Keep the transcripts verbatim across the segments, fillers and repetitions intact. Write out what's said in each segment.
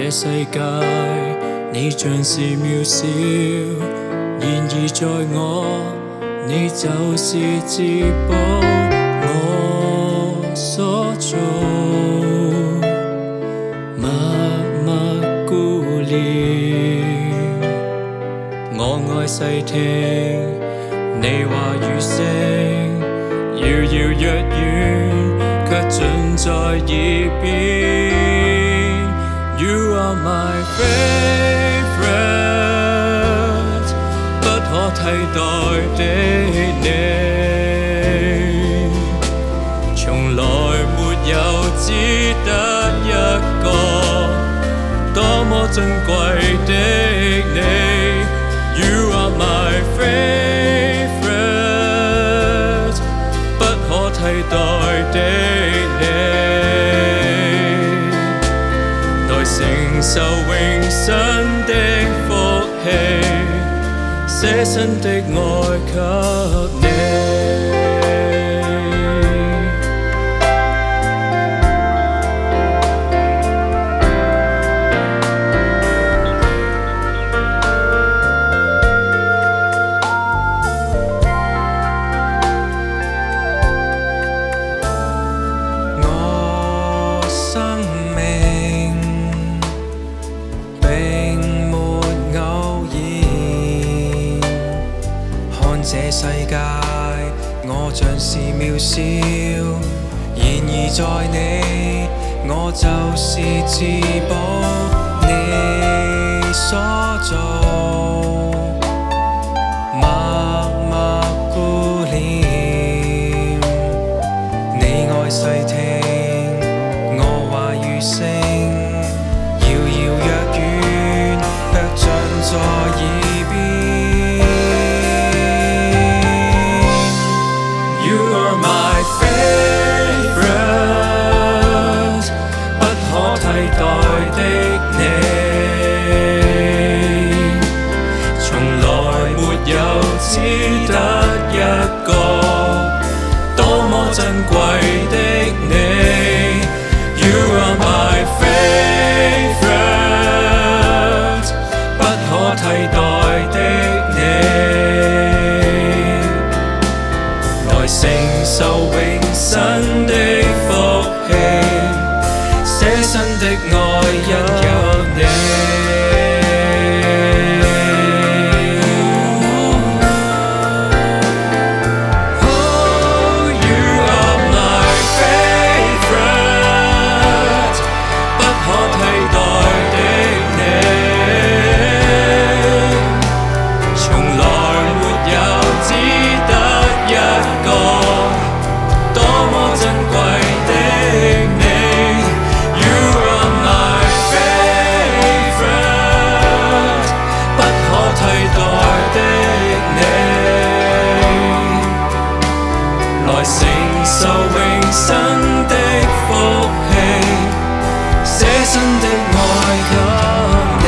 這世界，你像是渺小，然而在我，你就是至寶。我所做，默默顧念，我愛細聽你話語聲，遙遙若遠，卻盡在耳邊。You are my favorite， 不可替代的你，從來沒有只得一個，多麼珍貴的你。You are my favorite， 不可替代的你。承受永生的福氣，捨身的愛給你。我生命這世界，我像是渺小，然而在你，我就是至寶。你所做，默默顧念，你愛細聽我話語聲，遙遙若遠，卻盡在耳邊。You are my favorite， 不可替代的你，從來沒有只得一個，多麼珍貴的你。You are my favorite， 不可替代的你。承受永生的福氣，捨身的愛因有你。Oh, you are my favorite， 不可替代的你，從來沒有只得一個。承受永生的福氣，捨身的愛給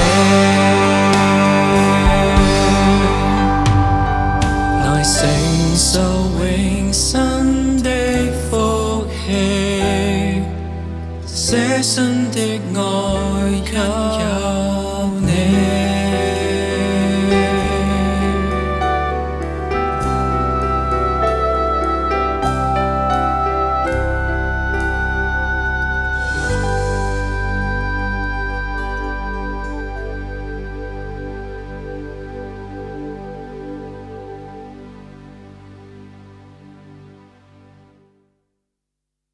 你，來承受永生的福氣，捨身的愛給